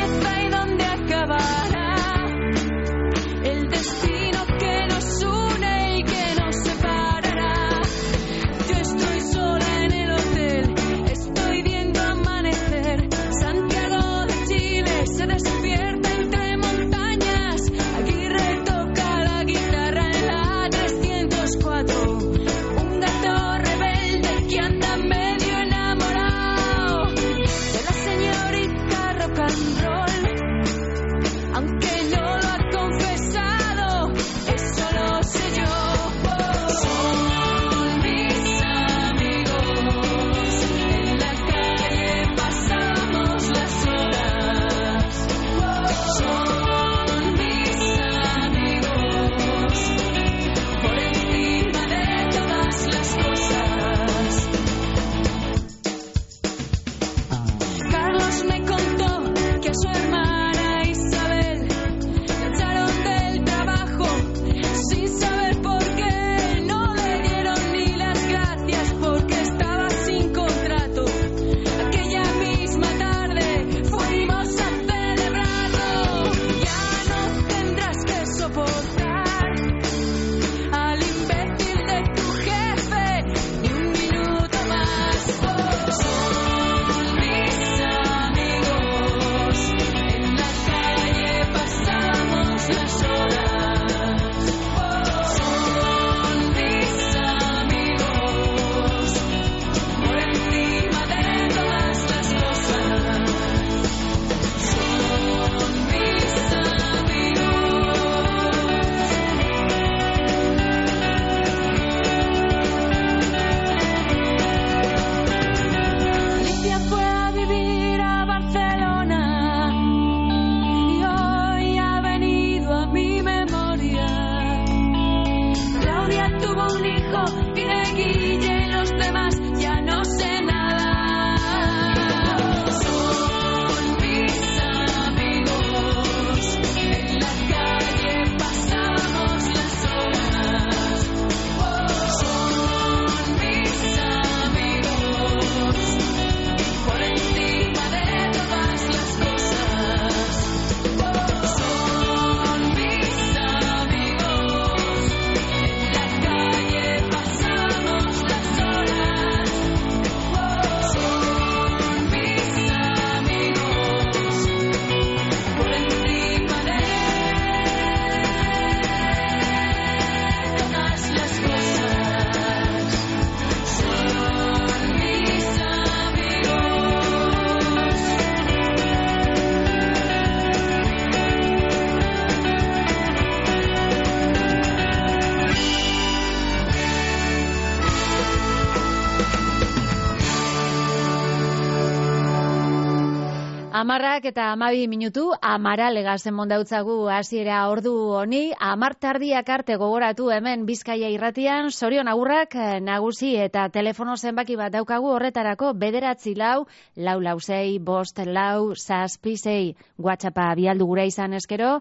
El destino que nos une un hijo y de Guille y los demás ya no sé nada. Son mis amigos, en la calle pasamos las horas. Son mis amigos, por encima de todas las cosas. Son mis amigos, en la calle pasamos las horas. Son mis amigos, por encima de todas las cosas. Son mis Amarrak eta 12 minutu, amara legazen mondautzagu hasiera ordu honi, 10 tardiak arte gogoratu hemen Bizkaia irratian, Sorion agurrak nagusi eta telefono zenbaki bat daukagu horretarako 9446556 WhatsAppa bialdu gura izan eskero,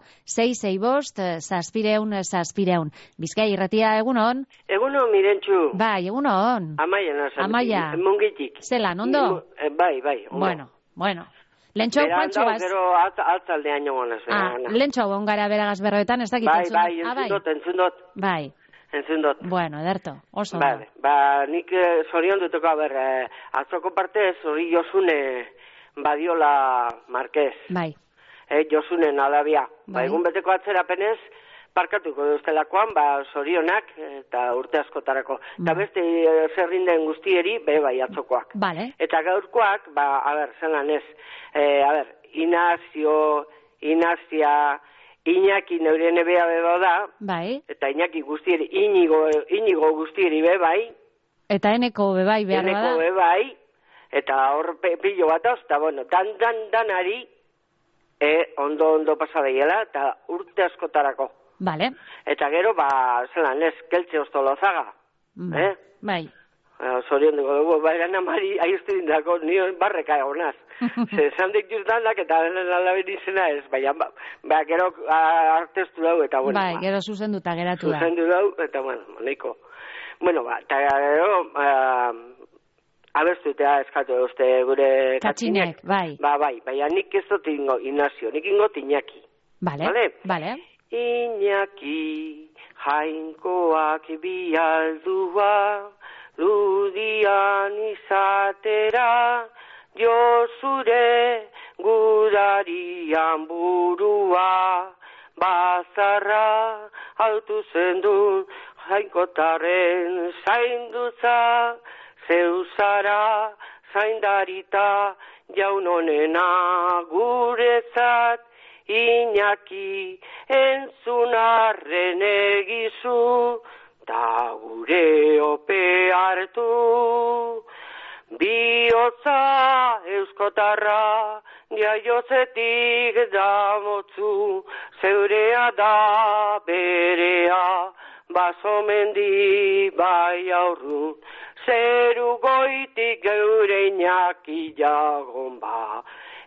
665-700-700. Bizkaia irratia, egunon? Egunon, Mirentxu. Bai, egunon. Amaia nazan. Amaia. Mungitik. Zelan, ondo? Bai, ondo. Bueno. Lentxo pantxo baz. Gero altzaldean jongonaz. Lentxo ongara beragaz berroetan, ez dakit. Bai, entzun dut. Bai. Entzun dut. Bueno, ederto, oso. Vale, nik Sorion duteko, atzoko parte Sori Josune Badiola Marquez. Bai. Josune Nadabia. Bai. Egun beteko atzerapenez, parkatuko duztelakoan, Sorionak eta urte askotarako. Eta beste zerrinden guztieri, bai atzokoak. Vale. Eta gaurkoak, zelan ez, Inazia, Iñaki neure nebea beba da, bai. Eta Iñaki guztieri, Inigo guztieri bai. Eta eneko bebai behar bada. Eneko bebai, eta hor pillo bat hau, eta bueno, danari, ondo pasadeiela, eta urte askotarako. Vale. Eta gero, zelan ez, keltze ostolozaga. Bai. Sorion dugu, bairan amari, aizte dindako, nio barreka egonaz. Zandik juzdandak eta alabin izena ez, gero artestu dau, eta bueno. Bai, gero zuzenduta geratu da. Zuzendu dau, eta bueno, neiko. Bueno, eta gero, abestutea eskatu uste gure katxinek. Bai. Bai, nik ez dut ingo Inazio, nik ingo Iñaki. Vale. Iñaki, jainkoak bialdua, ludian izatera, Josure gudarian burua, bazarra autu zendun, jainkotarren zaindutza, zeuzara zaindarita, jaunonena guretzat, Iñaki entzunarren egizu, ta gure ope hartu. Biotza euskotarra, jaiotzetik damotzu, zeurea da berea, basomendi bai aurrun, zeru goitik geure Iñaki jagon ba.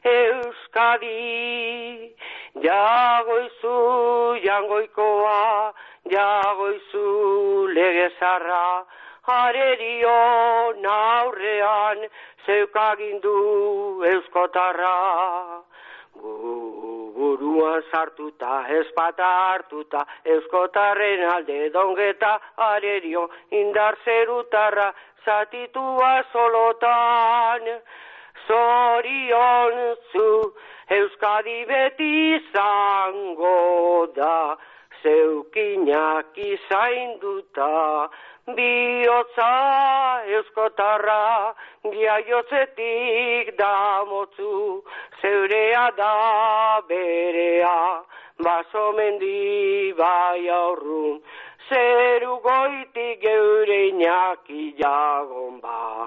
Euskadi, jagoizu jangoikoa, jagoizu legezarra, arerio naurrean zeukagindu euskotarra. Buruan sartuta, espata hartuta, euskotarren alde dongeta, arerio indar zerutarra, zatitua solotan. Sorion zu, Euskadi beti zango da, zeukinak izainduta, bihotza euskotarra, jaiotzetik damotzu, zeurea da berea, basomendi bai aurrun, zeru goitik geure Iñaki jagon ba.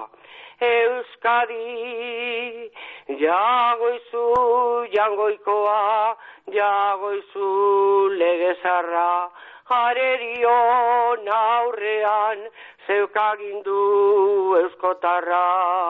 Euskadi, jagoizu jangoikoa, jagoizu legezarra, arerion aurrean zeukagindu euskotarra.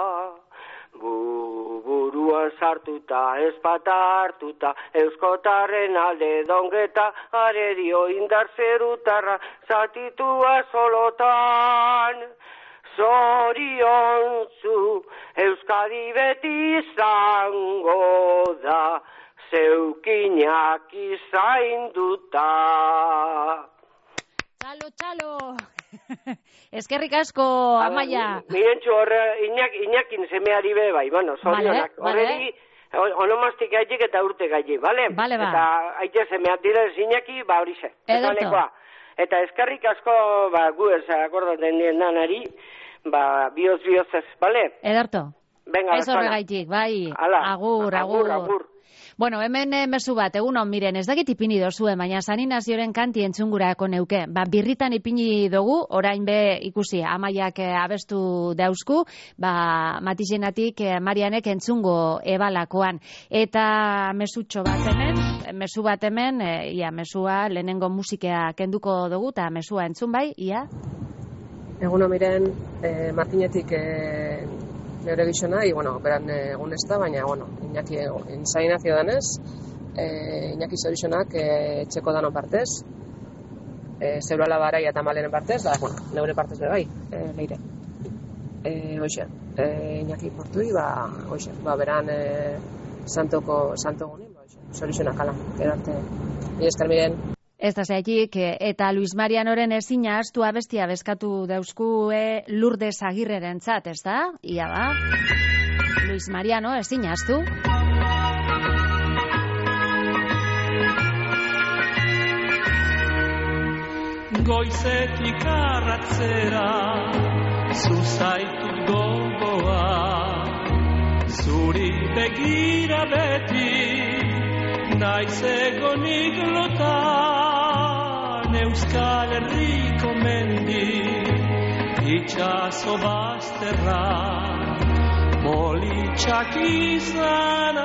Buruan sartuta, ezpata hartuta, euskotarren alde dongeta, arerio indar zerutarra, zatitua solotan. Zoriontzu, Euskadi beti izango da, zeukinak izainduta. Txalo! Eskerrik asko, Amaia. Mirentxu horre, inakin semeari be bai, bueno, zorionak. Horreri, onomastik gaitik eta urte gaitik, bale? Bale, ba. Eta aite semeat dira zinaki, ba hori ze. Ederto. Eta eskerrik asko, ba, gu ez akordaten dien danari, ba, bioz ez, bale? Ederto. Venga, ez horregaitik, bai. Ala, agur. Bueno, hemen mezu bat, egunon, miren, ez dakit ipini dozue, baina San Inazioren kanti entzungurako neuke. Ba, birritan ipini dugu, orain be ikusi, Amaiak abestu dauzku, ba, Matizenatik Marianek entzungo ebalakoan. Eta mezu bat hemen, ia, mezua, lehenengo musikea kenduko dugu, eta mezua entzun bai, ia? Egunon, miren, Martinetik neure gizona, beran egun ez da, baina, Iñaki San Inazio danez, Iñaki Zorizonak txeko danon partez, zeurala barai eta malenen partez, da, neure partez bebai, leire. Hoxe, Iñaki portui, beran santo gunin, Zorizonak, ala, erarte, esker miren. Ez da zaitik, eta Luis Marianoren ezina astu abestia bezkatu dauzkue Lourdes Agirrerentzat, ez da? Ia ba. Luis Mariano ezina astu. Goizetik arratzera zuzaitu gogoa, zuri begira beti naiz egonik lotan, Euskal Herriko mendi, itxaso bazterra, molitxak izan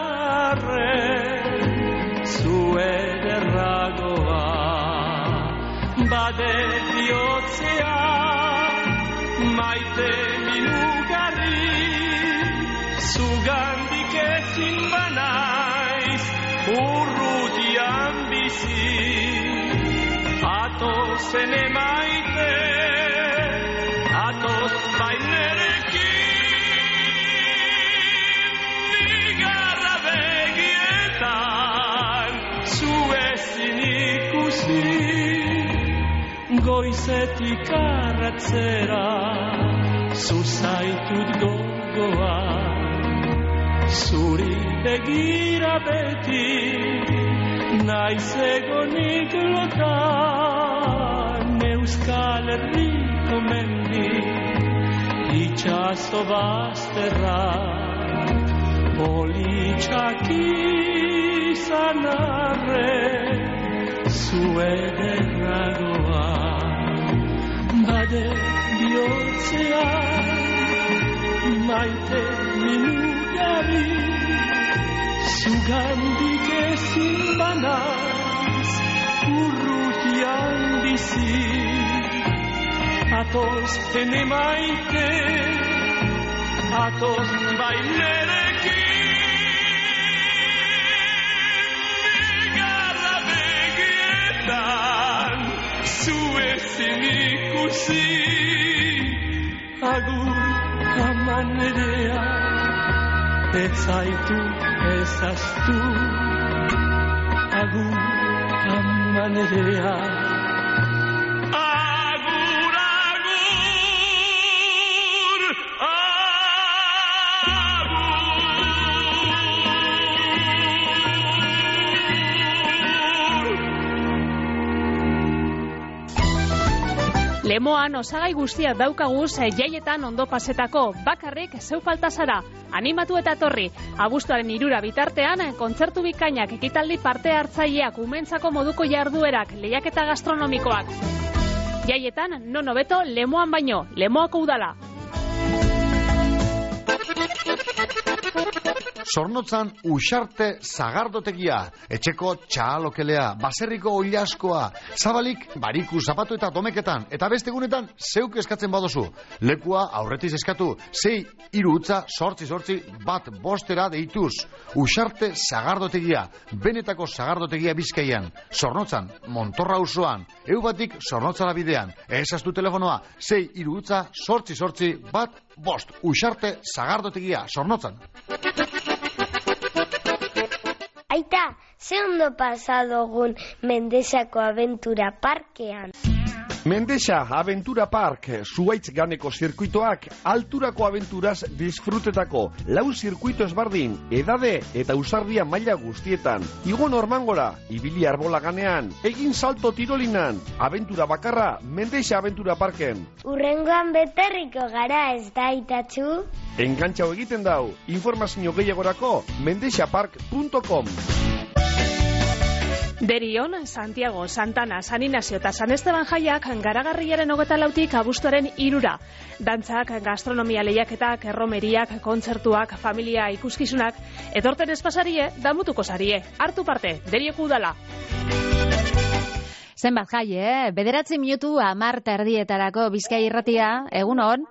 arren, zu ederragoa. Bade bihotzea, maite minugarri, zugandik ezin banaiz, urrutian bizi, atozen emaite, atoz bainerekin, nigarra begietan, zu ezin ikusi, goizetik arratzera, zuzaitut gogoa, zuri begira beti, naiz egonik lotan, Euskal Herriko mendi, itxaso bazterra, politxak izan arren, zu ederragoa. Bade bihotzea, maite minugari, zugandik ezin banaiz, urrutian bizi, atoz ene maite, atoz bainerekin, nigarra begietan, zu ezin ikusi, agur amanerea, ez zaitu ezaztu, agur amanerea. Agur, agur, Lemoan osagai guztiak daukaguz jaietan ondo pasetako, bakarrik zeu falta zara. Animatu eta etorri. Abuztuaren 3 bitartean, kontzertu bikainak, ekitaldi parte hartzaileak, umentzako moduko jarduerak, lehiaketa gastronomikoak. Jaietan, non hobeto Lemoan baino, Lemoako udala. Zornotzan Uxarte Sagardotegia, etxeko txalokelea, baserriko oilaskoa, zabalik bariku zapatu eta domeketan, eta beste egunetan zeuk eskatzen badozu. Lekua aurretiz eskatu, 6-3-8-8-1 deituz. Uxarte Sagardotegia, benetako Sagardotegia Bizkaian, Zornotzan, Montorra auzoan, eubatik Zornotzara bidean, ezaztu telefonoa, 6-3-8-8-1 Uxarte Sagardotegia, Zornotzan. Aita, ze ondo pasadogun Mendexako Aventura Parkean. Mendexa Aventura Park, zuaitz ganeko zirkuitoak, alturako aventuraz disfrutetako, lau zirkuito ezbardin, edade eta usardia maila guztietan. Igo normangora, ibili arbola ganean, egin salto tirolinan, aventura bakarra, Mendexa Aventura Parken. Urrengoan beterriko gara ez da, Aitatxu? Engantxau egiten dau, informazio gehiagorako, mendexapark.com. Derion, Santiago, Santana, San Inazio eta San Esteban jaiak garagarriaren 24 abuztuaren 3. Dantzak, gastronomia lehiaketak, erromeriak, kontzertuak, familia ikuskizunak, etorten espasarie, damutuko sarie. Hartu parte, Derioko udala. Zenbat jai, 9 minutu 10:30 Bizkai Irratia, egunon?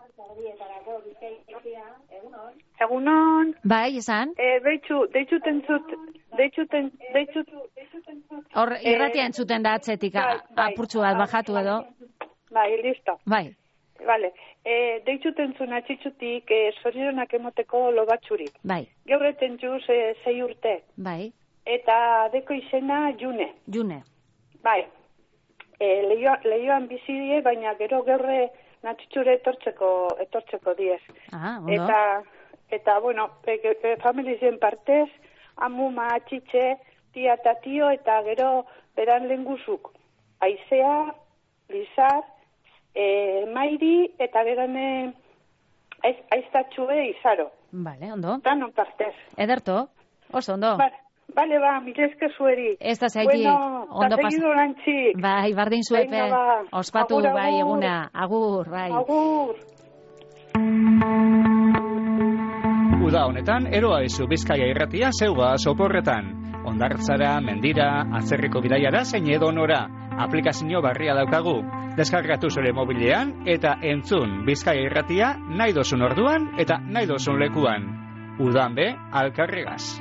Egunon. Bai, esan? Deitxuten. Hor, irratia entzuten da atzetik, apurtxu bat bajatu edo. Bai, listo. Bai. Vale. Deitxuten zuen atxitzutik zorionak emoteko lobatxuri. Bai. Gaur eten juz 6 urte. Bai. Eta deko izena June. June. Bai. Lehioan bizi die, baina gero gaurre natxitxure etortzeko diez. Ondo. Eta bueno, familizien partez, amuma, atxitxe, tia eta tio, eta gero beran lenguzuk. Aizea, Lizar, Mairi, eta beran aiztatxue izaro. Vale, ondo. Danon partez. Ederto, oso ondo. Bale, milezke zueri. Ez da zaiki, ondo pasa. Bai, bardin zuepe, ospatu, agur, bai, eguna. Agur, bai. Agur. Uda honetan, eroa izu Bizkaia Irratia zeuga soporretan. Hondartzara, mendira, atzerriko bidaiara zein edonora. Aplikazio barria daukagu. Deskargatu zure mobilean eta entzun Bizkaia Irratia nahi dozun orduan eta nahi dozun lekuan. Udan be, alkarregaz.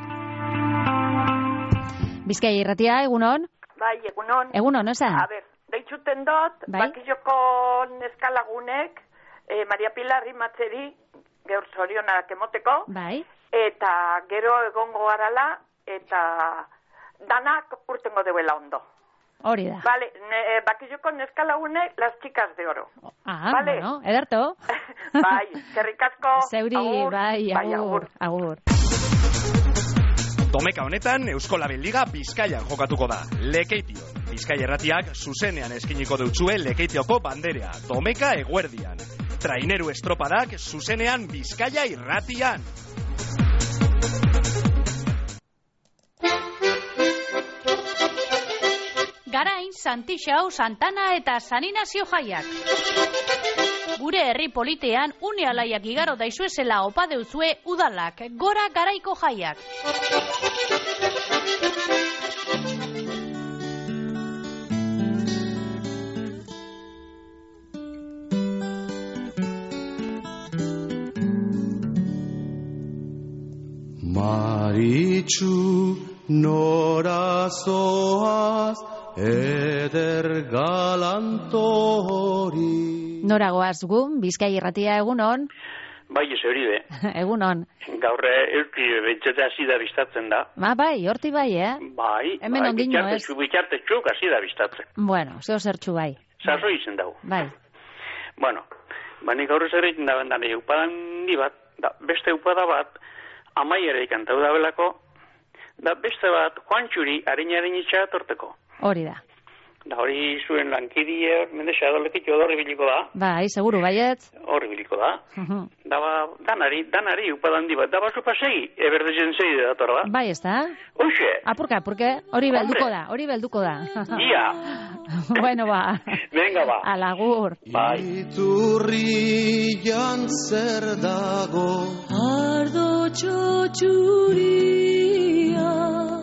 Bizkaia Irratia, egunon? Bai, egunon. Egunon, oza? A ber, deitxuten dut, bakizoko neskalagunek, Maria Pilar Rimatzeri, geur zorionak emoteko, bai. Eta gero egongo garala, eta danak urtengo deuela ondo. Hori da. Vale, bakizoko neskalagune, las chicas de oro. Vale. Bueno, ederto. Bai, zerrikasko. Zeuri, agur, bai, agur. Domeka honetan, Eusko Label Liga Bizkaian jokatuko da. Lekeitio. Bizkaia Erratiak zuzenean eskiniko deutzue Lekeitioko banderea. Domeka eguerdian. Traineru estropadak zuzenean Bizkaia Irratian. Garain, Santixau, Santana eta San Inazio jaiak. Gure herri politean une alaiak igaro daizuezela opa deutzue udalak, gora garaiko jaiak. Maritxu norazoaz eder galantori. Nora goaz gu, Bizkai Irratia, egunon? Bai, ez hori be. Egunon. Gaur eurti bentsete hasi da biztatzen da. Bai, horti bai, Bai, hemen ondino ez. Bitartetxuk hasi da biztatzen. Bueno, zeo zertxu bai. Zarro izen dago. Bai. Bueno, bani gaur ez egiten da bendan eupadan di bat, beste eupada bat, amaiera ikantau da belako, da beste bat, Juantxuri, harinaren itxea torteko. Hori da. Da hori zuen lankidie, mendexa edolekitio da horri biliko da. Bai, seguru, baiet. Horri biliko da. Danari, upadan di bat, da basu pasei, eberdezen zeide dator da. Bai, ez da. Hoxe. Apurka, hori belduko da, Ia. Bueno, ba. Venga, ba. Alagur. Bai. Iturrian zer dago Ardo txotxuria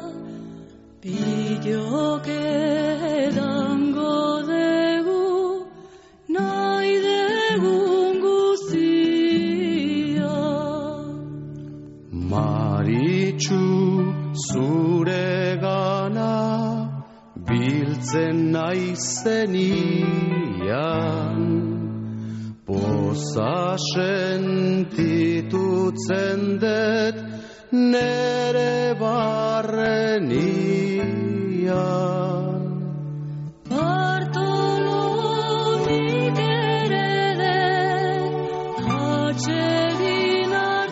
Bilok edango dugu Nahi degun guzia Maritxu zure gana biltzen naizenian Poza sentitutzen dut nere barrenian Bartolonik ere den atxegin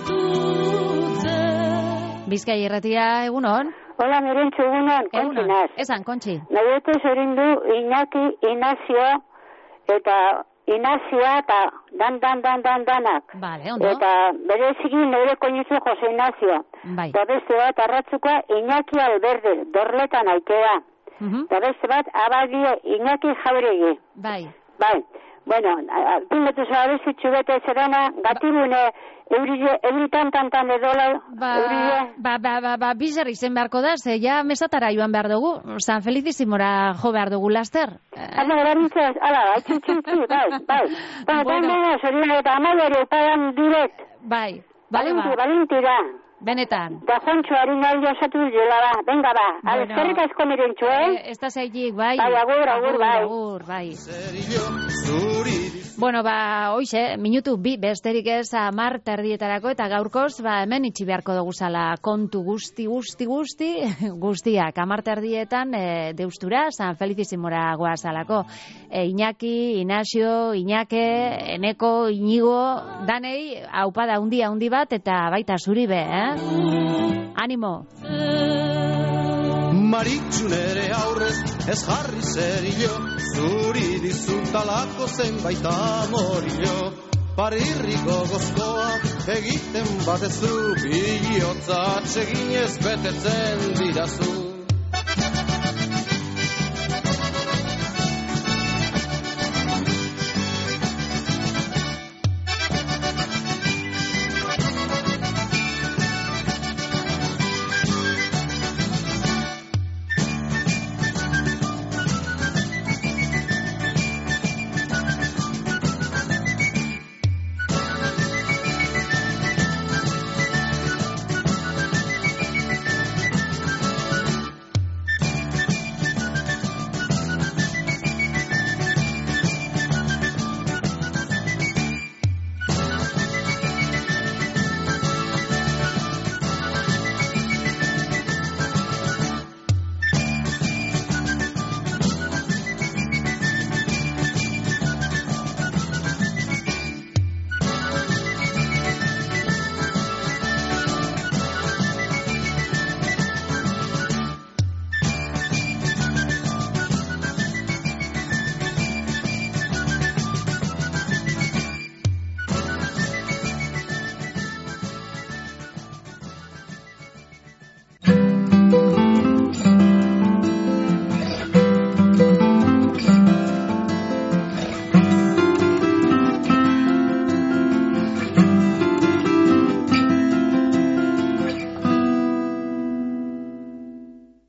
hartutzen Bizkai irratia, egunon? Hola, Mirentxu, egunon, kontzinaz. Esan, kontzi. Nahiete zorindu Iñaki, Inazio, eta Inazioa eta danak. Vale, ondo. Eta bereziki nire koinizu Jose Inazio. Bai. Eta beste bat arratzukoa Iñaki Alberde, dorletan aikea. Eta beste bat abadio Iñaki Jauregi. Bai. Bai. Bueno, pingetu zoa bezitxu bete zerana, gatibune euritan tantan edola, bizarri zen beharko da, ze ja mesatara joan behar dugu, San Felicisimora jo behar dugu laster. Hala, erabiltzaz, txintzi, bai. Bueno, zorina eta amaiari upadan direkt. Bai, Valinti da. Benetan. Da Juancho harina aldi osatu dela ba, venga ba, alezkerrik asko Mirentxu, Ez da zaigik, bai. Bai, agur, bai. Bueno, ba, hoxe, minutu bi besterik ez 10:00 eta gaurkoz, ba, hemen itxi beharko dugu zala kontu guztiak 10:00 deustura, San Felicisimora goazalako. Iñaki, Inazio, Iñake, Eneko, Inigo, danei, aupada handi bat, eta baita zuri be, Animo! Maritxu nere aurrez ez jarri zerillo, zuri dizutalako zenbait amorillo. Parirriko gozkoa egiten batezu, bihotza atseginez betetzen dirazu.